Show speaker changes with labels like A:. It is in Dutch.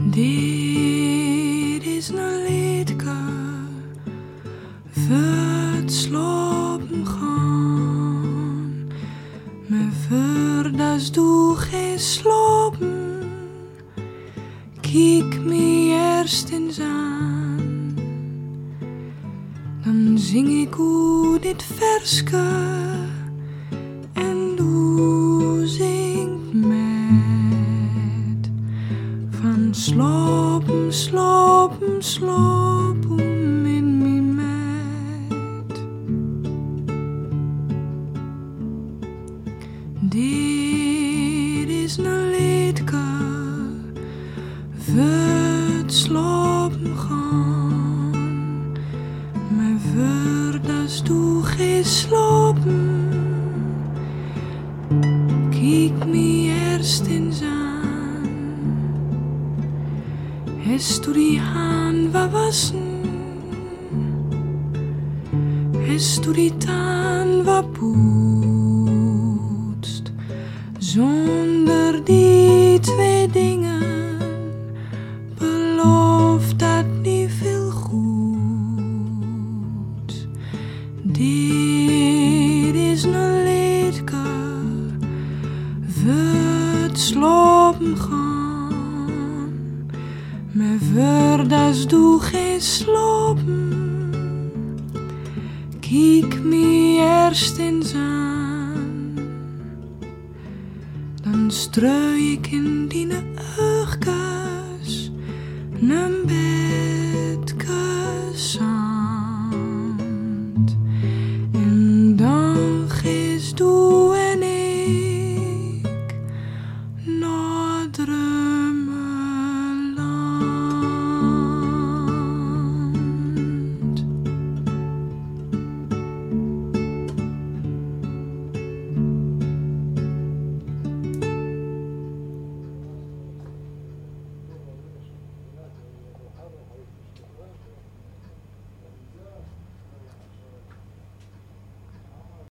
A: Dit is een liedje voor het slapen gaan. Maar voordat du gaat slapen, kijk me eerst eens aan. Dan zing ik hoe dit verske en du zingt met. Van slopen, slopen, slopen in me met. Dit is een liedje voor het slapen gaan. Maar voordat du gaat slapen, kijk me eerst eens aan. Hast du die Hahn waschen? Hast du die Taan wapoetst? Zonder die twee dingen belooft dat niet veel goed. Dit is een liedje voor het slapen gaan. Maar voordat du gaat slapen, kijk me eerst eens aan. Dan streu ik in die oogkas een